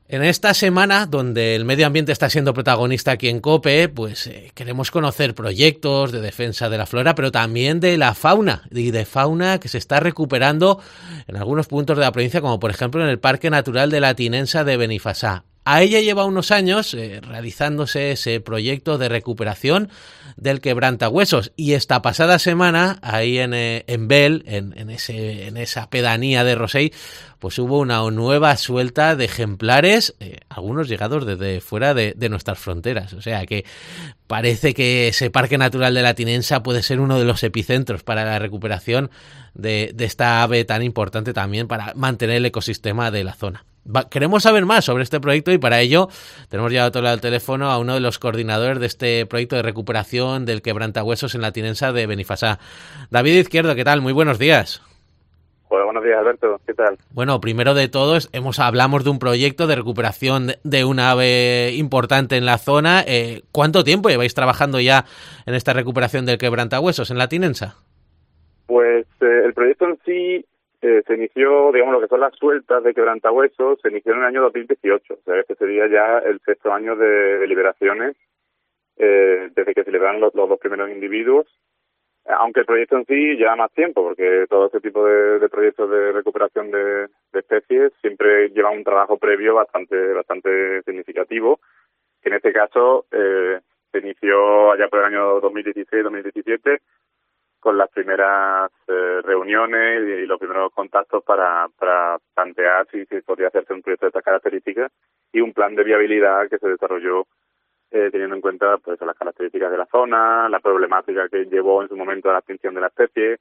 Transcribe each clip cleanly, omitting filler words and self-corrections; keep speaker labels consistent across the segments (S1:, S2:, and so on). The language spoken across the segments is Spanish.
S1: En esta semana, donde el medio ambiente está siendo protagonista aquí en COPE, pues queremos conocer proyectos de defensa de la flora, pero también de la fauna, y de fauna que se está recuperando en algunos puntos de la provincia, como por ejemplo en el Parque Natural de la Tinensa de Benifassà. A ella lleva unos años realizándose ese proyecto de recuperación del quebrantahuesos, y esta pasada semana, ahí en Bel, en esa pedanía de Rosell, pues hubo una nueva suelta de ejemplares, algunos llegados desde fuera de nuestras fronteras. O sea que parece que ese Parque Natural de la Tinensa puede ser uno de los epicentros para la recuperación de esta ave tan importante también para mantener el ecosistema de la zona. Queremos saber más sobre este proyecto y para ello tenemos ya al teléfono a uno de los coordinadores de este proyecto de recuperación del quebrantahuesos en la Tinensa de Benifassà. David Izquierdo, ¿qué tal? Muy buenos días.
S2: Hola, buenos días, Alberto. ¿Qué tal?
S1: Bueno, primero de todo, hablamos de un proyecto de recuperación de una ave importante en la zona. ¿Cuánto tiempo lleváis trabajando ya en esta recuperación del quebrantahuesos en la Tinensa?
S2: Pues el proyecto en sí se inició, digamos, lo que son las sueltas de quebrantahuesos, se inició en el año 2018. O sea, este sería ya el sexto año de liberaciones desde que se liberaron los dos primeros individuos. Aunque el proyecto en sí lleva más tiempo, porque todo este tipo de proyectos de recuperación de especies siempre llevan un trabajo previo bastante significativo, que en este caso se inició allá por el año 2016-2017 con las primeras reuniones y los primeros contactos para plantear si podía hacerse un proyecto de estas características y un plan de viabilidad que se desarrolló teniendo en cuenta pues las características de la zona, la problemática que llevó en su momento a la extinción de la especie,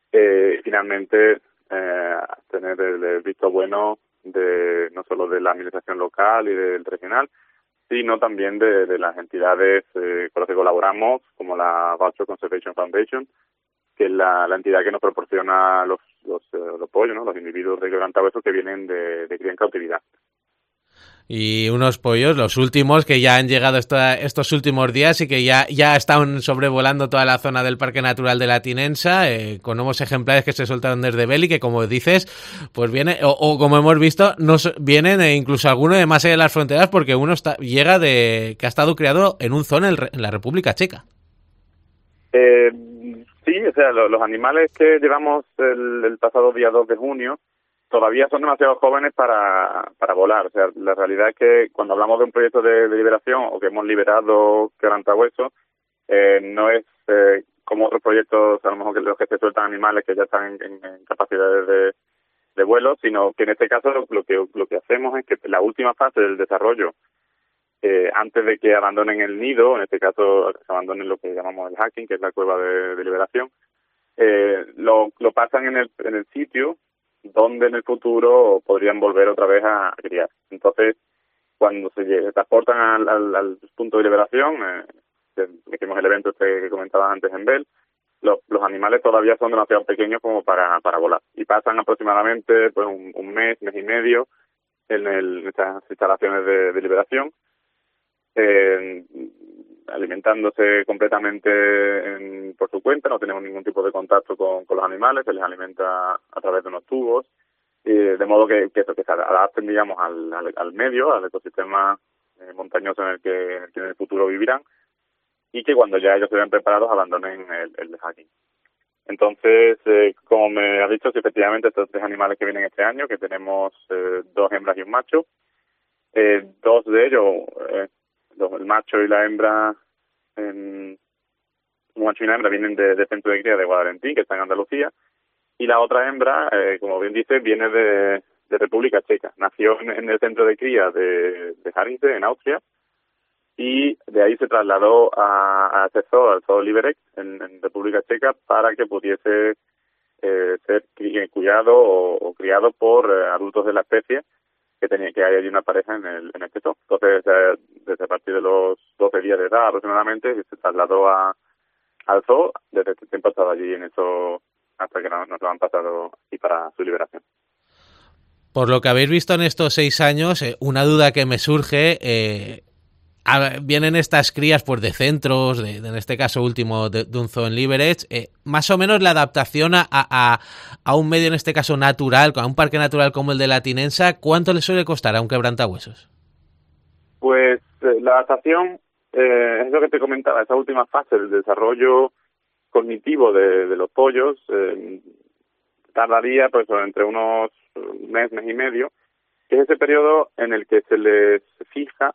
S2: y finalmente tener el visto bueno de no solo de la administración local y del regional, sino también de las entidades con las que colaboramos, como la Vulture Conservation Foundation, que es la entidad que nos proporciona los pollos, ¿no? Los individuos de quebrantahuesos que vienen de cría en cautividad.
S1: Y unos pollos, los últimos, que ya han llegado estos últimos días y que ya están sobrevolando toda la zona del Parque Natural de la Tinensa, con nuevos ejemplares que se soltaron desde Bel y que, como dices, pues viene, o como hemos visto, vienen incluso algunos de más allá de las fronteras, porque uno llega que ha estado criado en un zoo en la República Checa.
S2: Sí, o sea, los animales que llevamos el pasado día 2 de junio todavía son demasiado jóvenes para volar. O sea, la realidad es que cuando hablamos de un proyecto de liberación o que hemos liberado quebrantahuesos, no es como otros proyectos, a lo mejor que los que se sueltan animales que ya están en capacidades de vuelo, sino que en este caso lo que hacemos es que la última fase del desarrollo, antes de que abandonen el nido, en este caso se abandonen lo que llamamos el hacking, que es la cueva de liberación, lo pasan en el sitio donde en el futuro podrían volver otra vez a criar. Entonces, cuando se transportan al punto de liberación, hicimos el evento que comentabas antes en Bel, los animales todavía son demasiado pequeños como para volar, y pasan aproximadamente pues un mes y medio en estas instalaciones de liberación, alimentándose completamente por su cuenta. No tenemos ningún tipo de contacto con los animales, se les alimenta a través de unos tubos, de modo que se adapten, digamos, al medio, al ecosistema montañoso en el que en el futuro vivirán, y que cuando ya ellos se vean preparados abandonen el hacking. Entonces, como me has dicho, si efectivamente estos 3 animales que vienen este año, que tenemos 2 hembras y un macho, 2 de ellos, el macho y la hembra, un macho y una hembra vienen del centro de cría de Guadalentín, que está en Andalucía, y la otra hembra, como bien dice, viene de República Checa. Nació en el centro de cría de Harince, en Austria, y de ahí se trasladó a este zoo, al zoo Liberec, en República Checa, para que pudiese ser cuidado o criado por adultos de la especie, que hay allí una pareja en este zoo. Entonces, desde a partir de los 12 días de edad aproximadamente, se trasladó al zoo. Desde este tiempo ha estado allí en eso hasta que nos lo han pasado aquí para su liberación.
S1: Por lo que habéis visto en estos 6 años, una duda que me surge, vienen estas crías pues de centros, en este caso último de un zoo en Liberec, más o menos la adaptación a un medio, en este caso natural, a un parque natural como el de la Tinensa, ¿cuánto le suele costar a un quebrantahuesos?
S2: Pues la adaptación es lo que te comentaba, esa última fase del desarrollo cognitivo de los pollos tardaría pues entre unos mes y medio, que es ese periodo en el que se les fija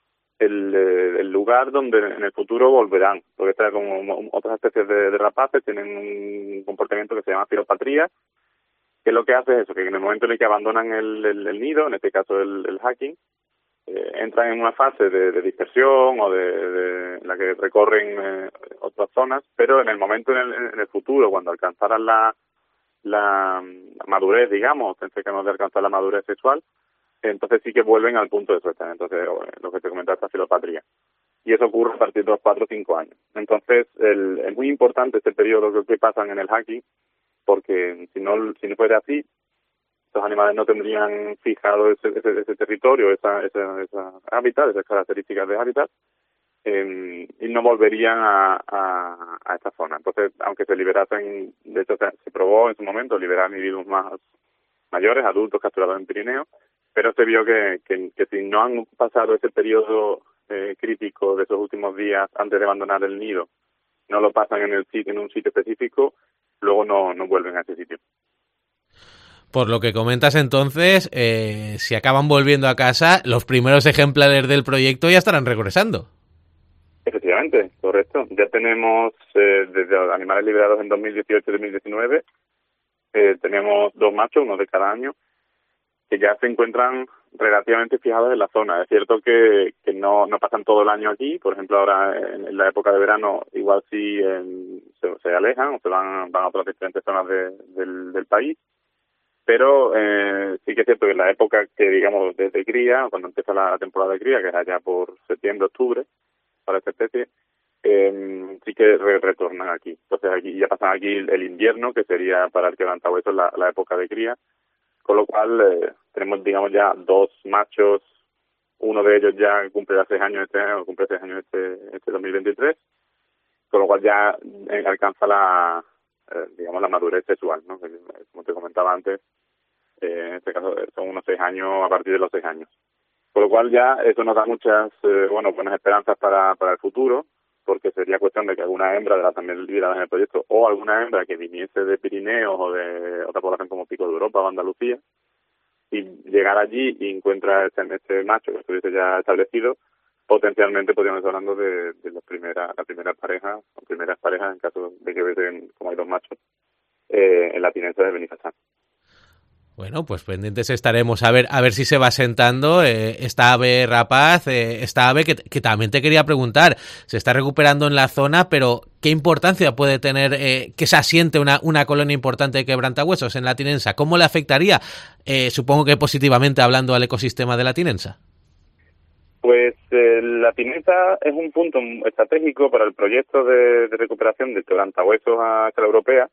S2: el lugar donde en el futuro volverán, porque está como otras especies de rapaces tienen un comportamiento que se llama filopatría, que lo que hace es eso, que en el momento en el que abandonan el nido, en este caso el hacking, entran en una fase de dispersión o en la que recorren otras zonas, pero en el momento en el futuro, cuando alcanzaran la madurez, digamos, pensé que no de alcanzar la madurez sexual, entonces sí que vuelven al punto de suelta, entonces lo que te comentaba, esta filopatría. Y eso ocurre a partir de los 4 o 5 años. Entonces es muy importante este periodo que pasan en el hacking, porque si no fuera así, los animales no tendrían fijado ese territorio, esa hábitat, esas características de hábitat, y no volverían a esta zona. Entonces, aunque se liberasen, de hecho se probó en su momento liberar individuos más mayores, adultos capturados en Pirineo, pero se vio que si no han pasado ese periodo crítico de esos últimos días antes de abandonar el nido, no lo pasan en un sitio específico, luego no vuelven a ese sitio.
S1: Por lo que comentas entonces, si acaban volviendo a casa, los primeros ejemplares del proyecto ya estarán regresando.
S2: Efectivamente, correcto. Ya tenemos desde los animales liberados en 2018 y 2019, tenemos 2 machos, uno de cada año, que ya se encuentran relativamente fijados en la zona. Es cierto que no pasan todo el año aquí, por ejemplo ahora en la época de verano igual sí se alejan o se van a otras diferentes zonas del país, pero sí que es cierto que en la época que digamos de cría, cuando empieza la temporada de cría, que es allá por septiembre, octubre, para esta especie, sí que retornan aquí. Entonces aquí ya pasan aquí el invierno, que sería para el quebrantahuesos la época de cría, con lo cual tenemos digamos ya 2 machos, uno de ellos ya cumple 6 años este 2023, con lo cual ya alcanza la madurez sexual, ¿no? Como te comentaba antes, en este caso son unos 6 años a partir de los 6 años. Con lo cual ya eso nos da muchas buenas esperanzas para el futuro, porque sería cuestión de que alguna hembra de las también lideradas en el proyecto, o alguna hembra que viniese de Pirineos o de otra población como Pico de Europa o Andalucía, y llegar allí y encuentra este macho que estuviese ya establecido, potencialmente podríamos estar hablando de la primera pareja, o primeras parejas en caso de que hubiesen, como hay 2 machos, en la Tinensa de Benifazán.
S1: Bueno, pues pendientes estaremos a ver si se va sentando esta ave rapaz, esta ave que también te quería preguntar, se está recuperando en la zona, pero ¿qué importancia puede tener que se asiente una colonia importante de quebrantahuesos en la Tinensa? ¿Cómo le afectaría? Supongo que positivamente hablando al ecosistema de la Tinensa.
S2: Pues la Tinensa es un punto estratégico para el proyecto de recuperación de quebrantahuesos a escala europea.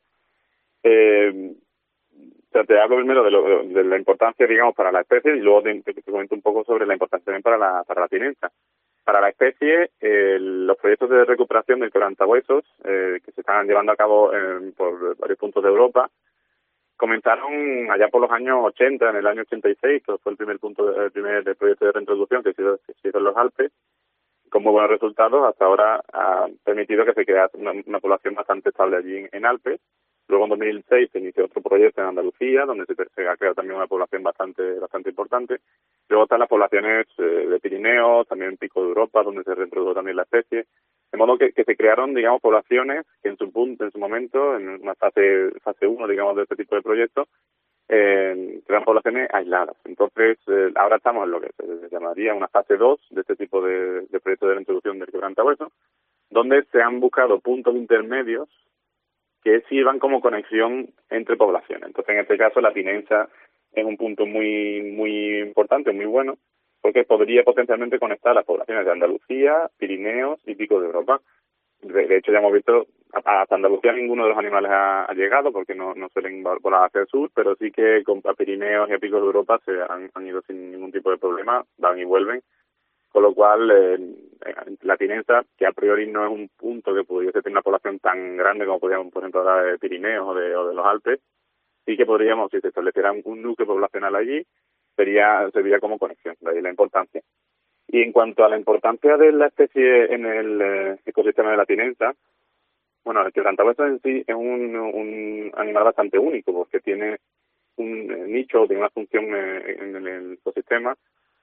S2: O sea, te hablo primero de la importancia, digamos, para la especie, y luego te comento un poco sobre la importancia también para la Tinensa. Para la especie, los proyectos de recuperación del quebrantahuesos, que se están llevando a cabo por varios puntos de Europa, comenzaron allá por los años 80, en el año 86, que fue el primer proyecto de reintroducción que se hizo en los Alpes, con muy buenos resultados. Hasta ahora ha permitido que se cree una población bastante estable allí en Alpes. Luego en 2006 se inició otro proyecto en Andalucía, donde se ha creado también una población bastante importante. Luego están las poblaciones de Pirineos, también Pico de Europa, donde se reintrodujo también la especie. De modo que se crearon, digamos, poblaciones que en su momento, en una fase 1, digamos, de este tipo de proyectos, eran poblaciones aisladas. Entonces, ahora estamos en lo que se llamaría una fase 2 de este tipo de proyectos de reintroducción del quebrantahuesos, donde se han buscado puntos intermedios que sirvan como conexión entre poblaciones. Entonces, en este caso, la Tinensa es un punto muy importante, muy bueno, porque podría potencialmente conectar las poblaciones de Andalucía, Pirineos y Pico de Europa. De hecho, ya hemos visto, hasta Andalucía ninguno de los animales ha llegado, porque no suelen volar hacia el sur, pero sí que a Pirineos y a Pico de Europa se han ido sin ningún tipo de problema, van y vuelven, con lo cual la Tinensa, que a priori no es un punto que pudiese tener una población tan grande como podríamos, por ejemplo, hablar de Pirineos o de los Alpes, sí que podríamos, si se estableciera un núcleo poblacional allí, serviría como conexión, de ahí la importancia. Y en cuanto a la importancia de la especie en el ecosistema de la Tinensa, bueno, el quebrantahuesos en sí es un animal bastante único, porque tiene un nicho, tiene una función en el ecosistema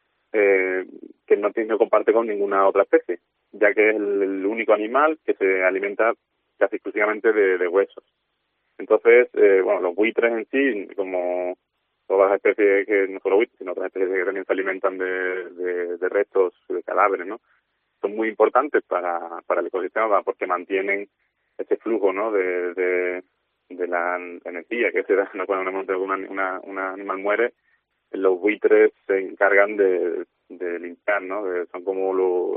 S2: que no comparte con ninguna otra especie, ya que es el único animal que se alimenta casi exclusivamente de huesos. Entonces, bueno, los buitres en sí, como todas las especies, que no solo buitres, sino otras especies que también se alimentan de restos de cadáveres, ¿no? Son muy importantes para el ecosistema porque mantienen ese flujo, ¿no? de la energía que se da cuando un animal muere. Los buitres se encargan de limpiar, ¿no? Son como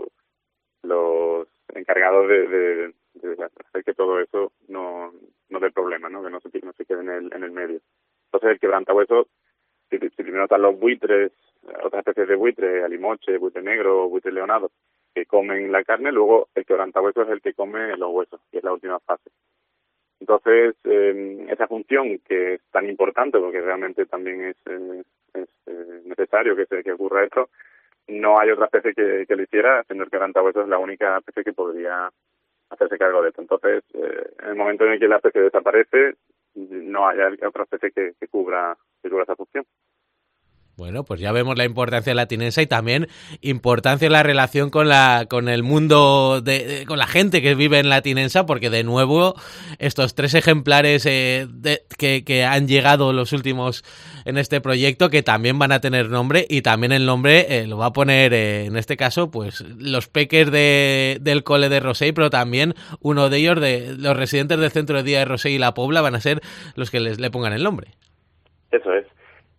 S2: los encargados de hacer que todo eso no dé problema, ¿no? Que no se quede en el medio. Entonces el quebrantahuesos, si primero están los buitres, otras especies de buitre, alimoche, buitre negro, buitre leonado, que comen la carne, luego el quebrantahuesos es el que come los huesos, que es la última fase. Entonces, esa función que es tan importante, porque realmente también es necesario que ocurra esto, no hay otra especie que lo hiciera, siendo el quebrantahuesos es la única especie que podría hacerse cargo de esto. Entonces, en el momento en el que la especie desaparece, no hay otra especie que cubra esa función.
S1: Bueno, pues ya vemos la importancia de la Tinensa y también importancia en la relación con el mundo, con la gente que vive en la Tinensa, porque de nuevo estos 3 ejemplares que han llegado los últimos en este proyecto, que también van a tener nombre, y también el nombre lo va a poner, en este caso, pues los peques del cole de Rosell, pero también uno de ellos, de los residentes del centro de día de Rosell y La Pobla, van a ser los que le pongan el nombre.
S2: Eso es.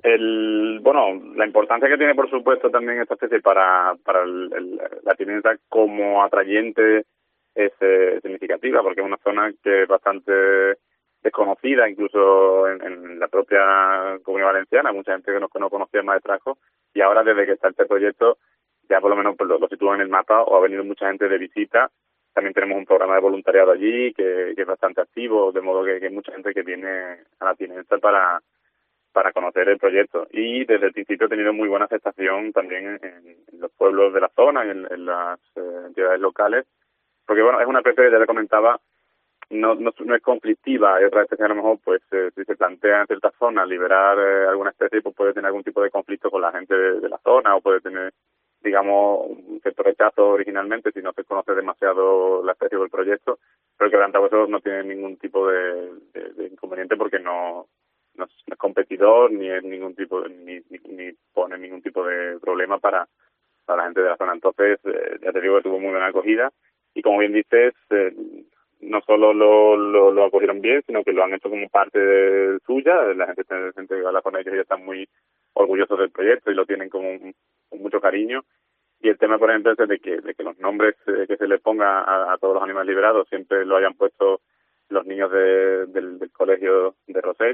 S2: La importancia que tiene, por supuesto, también esta especie para la Tinensa como atrayente es significativa, porque es una zona que es bastante desconocida, incluso en la propia Comunidad Valenciana, mucha gente que no conocía el maestrazgo, y ahora desde que está este proyecto ya por lo menos lo sitúan en el mapa, o ha venido mucha gente de visita. También tenemos un programa de voluntariado allí que es bastante activo, de modo que hay mucha gente que viene a la Tinensa para conocer el proyecto. Y desde el principio ha tenido muy buena aceptación también en los pueblos de la zona y en las entidades locales, porque bueno, es una especie que ya le comentaba, no es conflictiva. Hay otras especies a lo mejor, pues si se plantea en ciertas zonas liberar alguna especie, pues puede tener algún tipo de conflicto con la gente de la zona, o puede tener, digamos, un cierto rechazo originalmente si no se conoce demasiado la especie o el proyecto, pero el quebrantahuesos no tiene ningún tipo de inconveniente, porque no es competidor, ni es ningún tipo ni pone ningún tipo de problema para la gente de la zona. Entonces, ya te digo que tuvo muy buena acogida, y como bien dices, no solo lo acogieron bien, sino que lo han hecho como parte suya. La gente que habla con ellos ya están muy orgullosos del proyecto y lo tienen con mucho cariño. Y el tema, por ejemplo, es de que los nombres que se les ponga a todos los animales liberados siempre lo hayan puesto los niños del colegio de Rosell.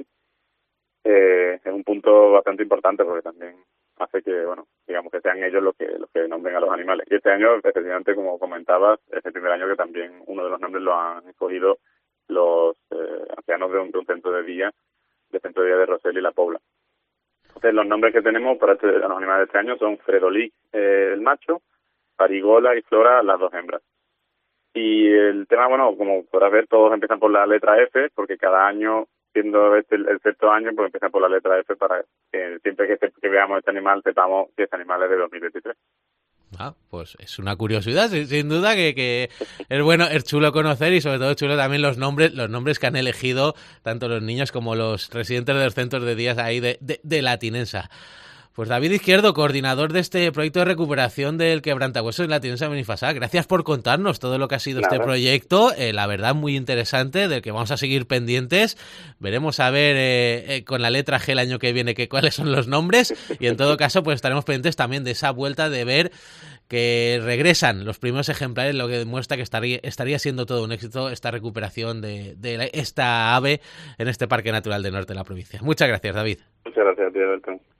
S2: Es un punto bastante importante, porque también hace que, bueno, digamos que sean ellos los que nombren a los animales. Y este año, efectivamente, como comentabas, es el primer año que también uno de los nombres lo han escogido los ancianos de un centro de día de Rosell y La Pobla. Entonces, los nombres que tenemos para los animales de este año son Fredolic, el macho, Farigola y Flora, las 2 hembras. Y el tema, bueno, como podrás ver, todos empiezan por la letra F, porque cada año, siendo el 6º año, pues empiezan por la letra F para que siempre que veamos este animal sepamos que este animal es de 2023.
S1: Pues es una curiosidad, sin duda, que es bueno, es chulo conocer, y sobre todo es chulo también los nombres que han elegido tanto los niños como los residentes de los centros de días ahí de la Tinensa. Pues David Izquierdo, coordinador de este proyecto de recuperación del quebrantahuesos en la Tinensa de Benifassà, gracias por contarnos todo lo que ha sido este proyecto, la verdad muy interesante, del que vamos a seguir pendientes. Veremos a ver con la letra G el año que viene cuáles son los nombres, y en todo caso pues estaremos pendientes también de esa vuelta, de ver que regresan los primeros ejemplares, lo que demuestra que estaría siendo todo un éxito esta recuperación de esta ave en este Parque Natural del Norte de la provincia. Muchas gracias, David.
S2: Muchas gracias, tío Alberto.